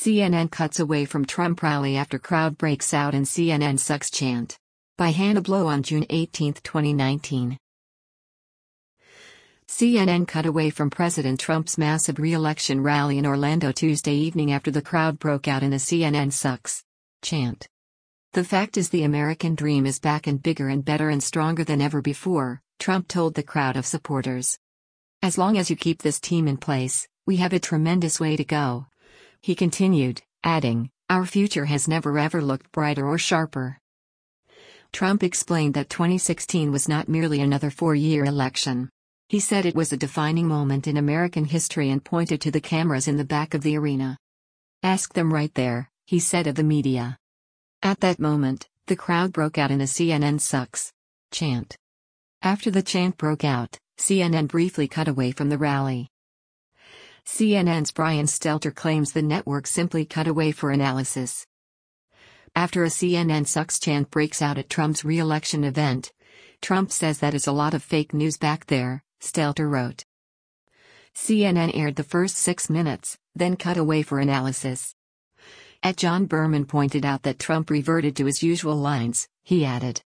CNN cuts away from Trump rally after crowd breaks out in CNN sucks chant. By Hannah Blow on June 18, 2019. CNN cut away from President Trump's massive re-election rally in Orlando Tuesday evening after the crowd broke out in a CNN sucks chant. The fact is the American dream is back and bigger and better and stronger than ever before, Trump told the crowd of supporters. As long as you keep this team in place, we have a tremendous way to go. He continued, adding, our future has never ever looked brighter or sharper. Trump explained that 2016 was not merely another four-year election. He said it was a defining moment in American history and pointed to the cameras in the back of the arena. Ask them right there, he said of the media. At that moment, the crowd broke out in a CNN sucks chant. After the chant broke out, CNN briefly cut away from the rally. CNN's Brian Stelter claims the network simply cut away for analysis. After a CNN sucks chant breaks out at Trump's re-election event, Trump says that is a lot of fake news back there, Stelter wrote. CNN aired the first 6 minutes, then cut away for analysis. John Berman pointed out that Trump reverted to his usual lines, he added.